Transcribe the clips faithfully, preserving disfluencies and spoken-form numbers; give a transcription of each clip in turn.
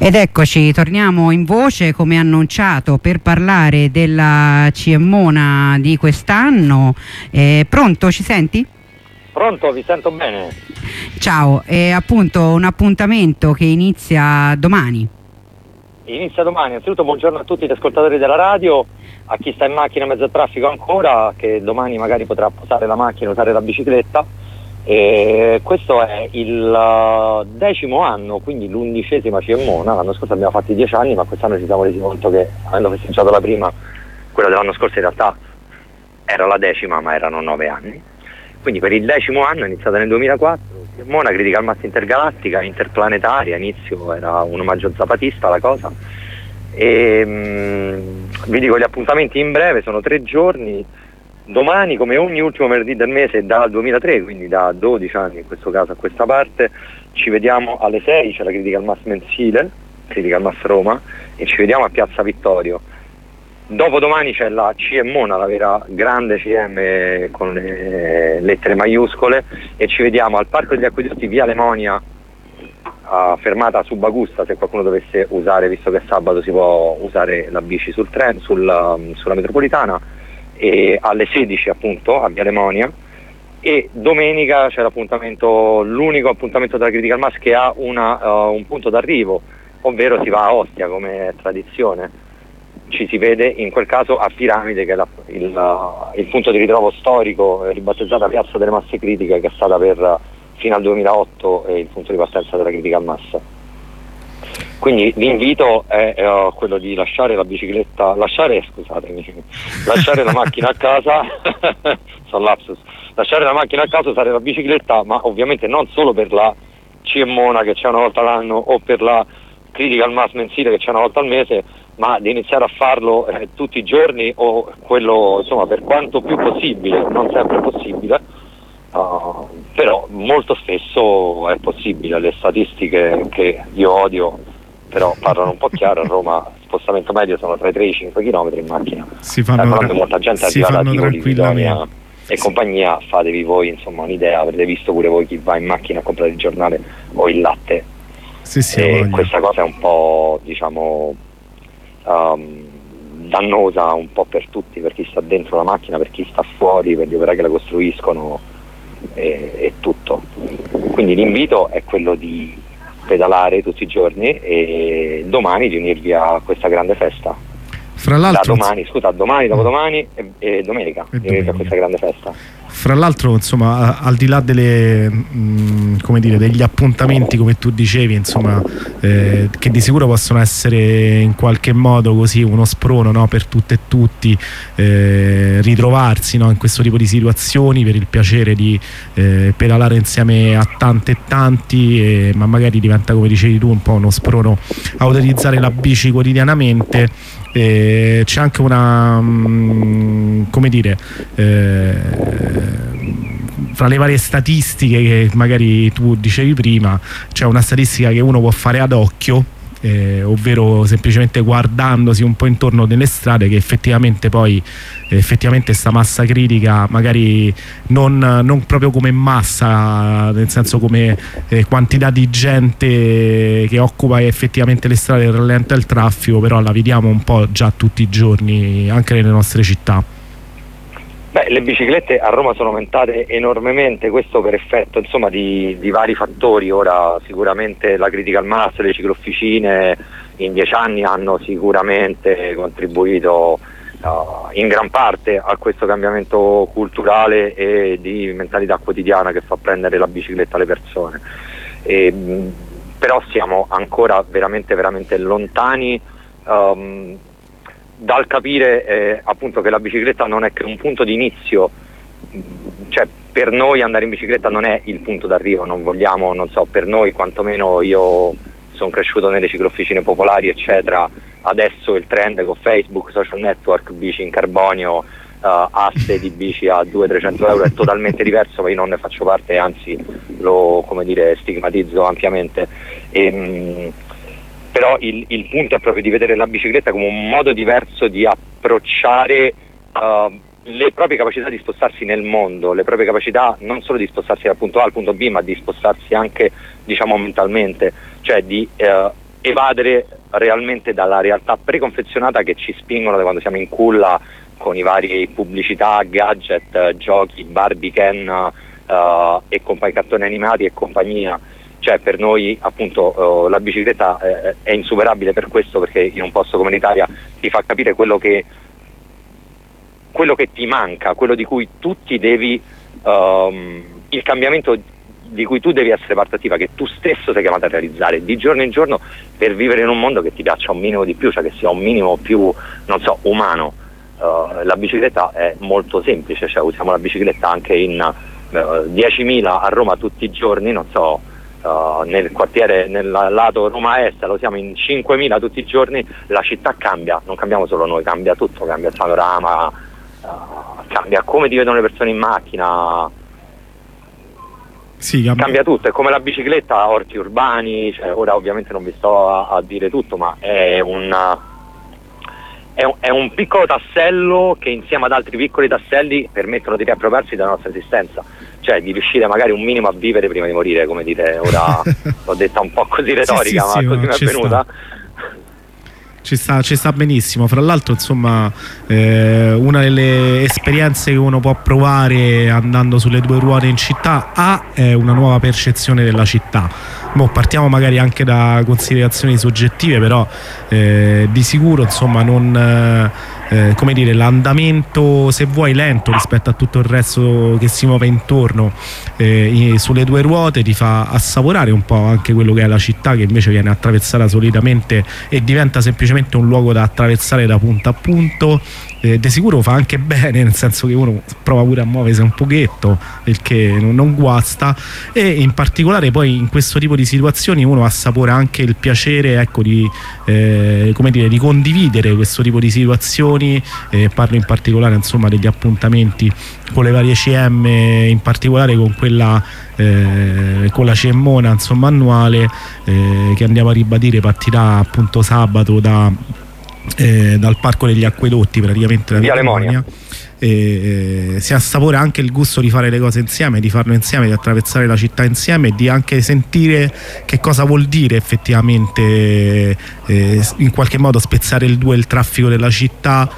Ed eccoci, torniamo in voce come annunciato per parlare della CMona di quest'anno. Eh, pronto, ci senti? Pronto, vi sento bene. Ciao, è appunto un appuntamento che inizia domani. Inizia domani, anzitutto buongiorno a tutti gli ascoltatori della radio, a chi sta in macchina in mezzo al traffico ancora, che domani magari potrà posare la macchina, usare la bicicletta. E questo è il decimo anno, quindi l'undicesima CMona. L'anno scorso abbiamo fatto i dieci anni, ma quest'anno ci siamo resi conto che, avendo festeggiato la prima, quella dell'anno scorso in realtà era la decima, ma erano nove anni. Quindi per il decimo anno, iniziata nel duemilaquattro, CMona Critical Mass Intergalattica, interplanetaria. Inizio era un omaggio zapatista la cosa. E mh, vi dico gli appuntamenti in breve, sono tre giorni. Domani, come ogni ultimo venerdì del mese dal duemilatré, quindi da dodici anni in questo caso a questa parte, ci vediamo alle sei, c'è la Critical Mass mensile, Critical Mass Roma, e ci vediamo a Piazza Vittorio. Dopodomani c'è la CMona, la vera grande C M con le lettere maiuscole, e ci vediamo al Parco degli Acquedotti, via Lemonia, a fermata Subagusta, se qualcuno dovesse usare, visto che sabato si può usare la bici sul treno, sulla, sulla metropolitana, e alle sedici appunto a via Lemonia. E domenica c'è l'appuntamento, l'unico appuntamento della Critical Mass che ha una, uh, un punto d'arrivo, ovvero si va a Ostia come tradizione. Ci si vede in quel caso a Piramide, che è la, il, uh, il punto di ritrovo storico, ribattezzata Piazza delle Masse Critiche, che è stata per uh, fino al duemilaotto eh, il punto di partenza della Critical Mass. Quindi l'invito è uh, quello di lasciare la bicicletta, lasciare, scusatemi, lasciare la macchina a casa, sono lapsus, lasciare la macchina a casa, usare la bicicletta, ma ovviamente non solo per la CMona che c'è una volta l'anno o per la Critical Mass mensile che c'è una volta al mese, ma di iniziare a farlo eh, tutti i giorni, o quello, insomma, per quanto più possibile, non sempre possibile, uh, però molto spesso è possibile. Le statistiche che io odio però parlano un po' chiaro. A Roma spostamento medio sono tra i tre e i cinque chilometri in macchina. Si fanno, eh, molta gente è arrivata a Tivoli, Guidonia e sì, compagnia. Fatevi voi insomma un'idea, avrete visto pure voi chi va in macchina a comprare il giornale o il latte. Sì, sì, e questa cosa è un po', diciamo, um, dannosa un po' per tutti, per chi sta dentro la macchina, per chi sta fuori, per gli operai che la costruiscono e, e tutto. Quindi l'invito è quello di pedalare tutti i giorni e domani di unirvi a questa grande festa. Fra l'altro, da domani, scusa, domani, dopodomani e, e domenica e di unirvi a questa grande festa. Fra l'altro, insomma, al di là delle, mh, come dire, degli appuntamenti, come tu dicevi, insomma, eh, che di sicuro possono essere in qualche modo così uno sprono, no, per tutte e tutti, eh, ritrovarsi, no, in questo tipo di situazioni per il piacere di eh, pedalare insieme a tante e tanti, e, ma magari diventa, come dicevi tu, un po' uno sprono a utilizzare la bici quotidianamente. Eh, c'è anche una, mh, come dire, eh, fra le varie statistiche che magari tu dicevi prima, c'è una statistica che uno può fare ad occhio, eh, ovvero semplicemente guardandosi un po' intorno nelle strade, che effettivamente poi effettivamente sta massa critica, magari non, non proprio come massa, nel senso come eh, quantità di gente che occupa effettivamente le strade e rallenta il traffico, però la vediamo un po' già tutti i giorni anche nelle nostre città. Beh, le biciclette a Roma sono aumentate enormemente, questo per effetto insomma di, di vari fattori. Ora sicuramente la Critical Mass, le ciclofficine in dieci anni hanno sicuramente contribuito uh, in gran parte a questo cambiamento culturale e di mentalità quotidiana che fa prendere la bicicletta alle persone. E, mh, però siamo ancora veramente veramente lontani um, dal capire eh, appunto che la bicicletta non è che un punto di inizio. Cioè per noi andare in bicicletta non è il punto d'arrivo, non vogliamo, non so, per noi quantomeno, io sono cresciuto nelle ciclofficine popolari eccetera, adesso il trend con Facebook, social network, bici in carbonio, uh, aste di bici a duecento trecento euro è totalmente diverso, ma io non ne faccio parte, anzi lo, come dire, stigmatizzo ampiamente. E, mh, però il, il punto è proprio di vedere la bicicletta come un modo diverso di approcciare uh, le proprie capacità di spostarsi nel mondo, le proprie capacità non solo di spostarsi dal punto A al punto B, ma di spostarsi anche, diciamo, mentalmente, cioè di uh, evadere realmente dalla realtà preconfezionata che ci spingono da quando siamo in culla con i vari pubblicità, gadget, giochi, Barbie, Ken uh, e compagni, cartoni animati e compagnia. Cioè per noi appunto uh, la bicicletta eh, è insuperabile per questo, perché in un posto come l'Italia ti fa capire quello che quello che ti manca, quello di cui tu ti devi um, il cambiamento di cui tu devi essere parte attiva, che tu stesso sei chiamato a realizzare di giorno in giorno per vivere in un mondo che ti piaccia un minimo di più, cioè che sia un minimo più, non so, umano. Uh, la bicicletta è molto semplice, cioè usiamo la bicicletta anche in uh, diecimila a Roma tutti i giorni, non so, uh, nel quartiere, nel lato Roma Est lo siamo in cinquemila tutti i giorni, la città cambia, non cambiamo solo noi, cambia tutto, cambia il panorama, uh, cambia come ti vedono le persone in macchina. Sì, cambia. cambia tutto, è come la bicicletta, orti urbani, cioè, ora ovviamente non vi sto a, a dire tutto, ma è un, è, un, è un piccolo tassello che insieme ad altri piccoli tasselli permettono di riappropriarsi della nostra esistenza, cioè di riuscire magari un minimo a vivere prima di morire, come dite, ora l'ho detta un po' così retorica, sì, sì, ma sì, così mi è venuta. Ci sta, ci sta benissimo. Fra l'altro, insomma, eh, una delle esperienze che uno può provare andando sulle due ruote in città A è una nuova percezione della città. Mo partiamo magari anche da considerazioni soggettive, però eh, di sicuro, insomma, non eh, come dire, l'andamento, se vuoi, lento rispetto a tutto il resto che si muove intorno eh, sulle due ruote ti fa assaporare un po' anche quello che è la città, che invece viene attraversata solitamente e diventa semplicemente un luogo da attraversare da punto a punto. Eh, di sicuro fa anche bene, nel senso che uno prova pure a muoversi un pochetto, il che non, non guasta, e in particolare poi in questo tipo di situazioni uno assapora anche il piacere, ecco, di, eh, come dire, di condividere questo tipo di situazioni. Eh, parlo in particolare, insomma, degli appuntamenti con le varie C M, in particolare con quella eh, con la Ciemmona, insomma, annuale, eh, che andiamo a ribadire partirà appunto sabato da Eh, dal Parco degli Acquedotti, praticamente da Via Lemonia. E, eh, si assapora anche il gusto di fare le cose insieme, di farlo insieme, di attraversare la città insieme, di anche sentire che cosa vuol dire effettivamente eh, in qualche modo spezzare il due il traffico della città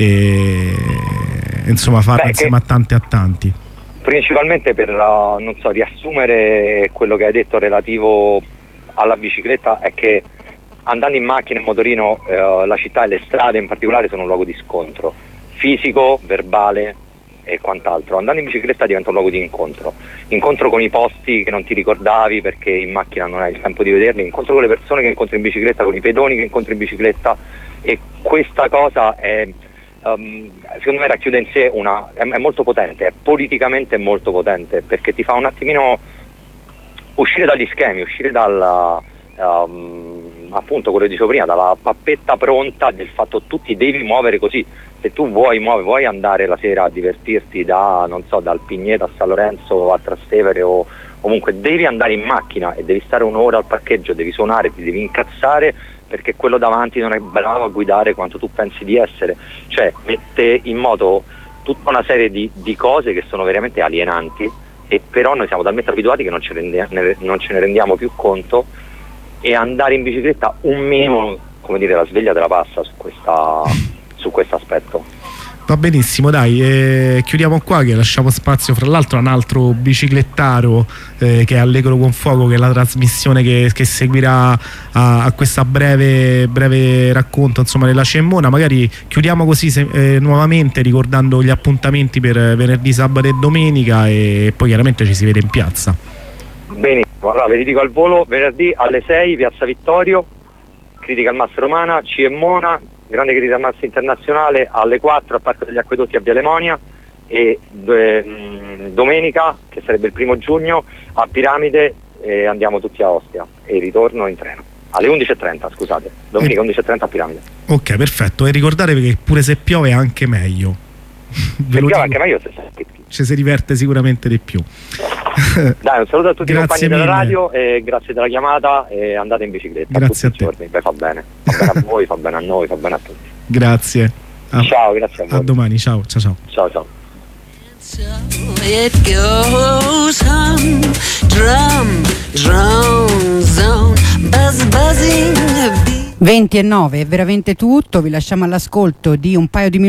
e insomma farlo Beh, insieme a tanti a tanti. Principalmente per uh, non so, riassumere quello che hai detto relativo alla bicicletta, è che andando in macchina e in motorino eh, la città e le strade in particolare sono un luogo di scontro fisico, verbale e quant'altro. Andando in bicicletta diventa un luogo di incontro, incontro con i posti che non ti ricordavi perché in macchina non hai il tempo di vederli, incontro con le persone che incontri in bicicletta, con i pedoni che incontri in bicicletta, e questa cosa è um, secondo me racchiude in sé una è, è molto potente, è politicamente molto potente, perché ti fa un attimino uscire dagli schemi, uscire dalla Um, appunto quello che dicevo prima, dalla pappetta pronta del fatto tu ti devi muovere così. Se tu vuoi muovere, vuoi andare la sera a divertirti da, non so, dal Pigneto a San Lorenzo a Trastevere, o comunque devi andare in macchina e devi stare un'ora al parcheggio, devi suonare, ti devi incazzare perché quello davanti non è bravo a guidare quanto tu pensi di essere, cioè mette in moto tutta una serie di, di cose che sono veramente alienanti, e però noi siamo talmente abituati che non ce, rende, ne, non ce ne rendiamo più conto. E andare in bicicletta un minimo, come dire, la sveglia te la passa su questa su questo aspetto. Va benissimo, dai, eh, chiudiamo qua, che lasciamo spazio fra l'altro a un altro biciclettaro eh, che è Allegro con Fuoco, che è la trasmissione che, che seguirà a, a questa breve, breve racconto, insomma, della Ciemmona. Magari chiudiamo così se, eh, nuovamente ricordando gli appuntamenti per venerdì, sabato e domenica, e poi chiaramente ci si vede in piazza. Benissimo, allora ve li dico al volo: venerdì alle sei Piazza Vittorio, Critica al Massa Romana, Ciemmona, grande critica al Massa internazionale alle quattro al Parco degli Acquedotti a Via Lemonia, e mh, domenica, che sarebbe il primo giugno, a Piramide, e andiamo tutti a Ostia e ritorno in treno alle undici e trenta, scusate, domenica undici e trenta a Piramide. Ok, perfetto, e ricordatevi che pure se piove è anche meglio. Se piove anche meglio, se ci si diverte sicuramente di più. Dai, un saluto a tutti i compagni della radio, e grazie della chiamata, e andate in bicicletta. Grazie tutti a te. I giorni. Beh, fa bene, fa bene a voi, fa bene a noi, fa bene a tutti. Grazie. A, ciao, grazie a voi. A domani, ciao, ciao, ciao. Ciao, ciao. So it goes hum, drum, drone zone, buzz, buzzing, venti e nove è veramente tutto, vi lasciamo all'ascolto di un paio di minuti